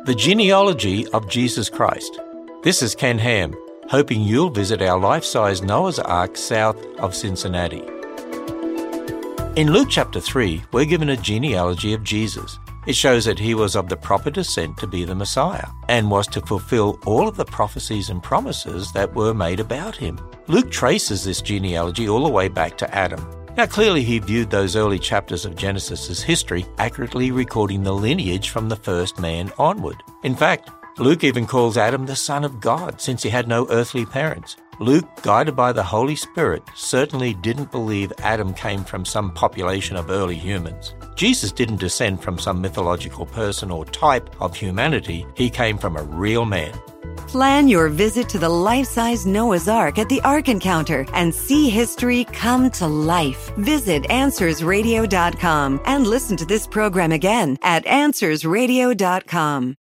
The Genealogy of Jesus Christ. This is Ken Ham, hoping you'll visit our life-size Noah's Ark south of Cincinnati. In Luke chapter 3, we're given a genealogy of Jesus. It shows that he was of the proper descent to be the Messiah and was to fulfill all of the prophecies and promises that were made about him. Luke traces this genealogy all the way back to Adam. Now, clearly he viewed those early chapters of Genesis as history, accurately recording the lineage from the first man onward. In fact, Luke even calls Adam the son of God, since he had no earthly parents. Luke, guided by the Holy Spirit, certainly didn't believe Adam came from some population of early humans. Jesus didn't descend from some mythological person or type of humanity. He came from a real man. Plan your visit to the life-size Noah's Ark at the Ark Encounter and see history come to life. Visit AnswersRadio.com and listen to this program again at AnswersRadio.com.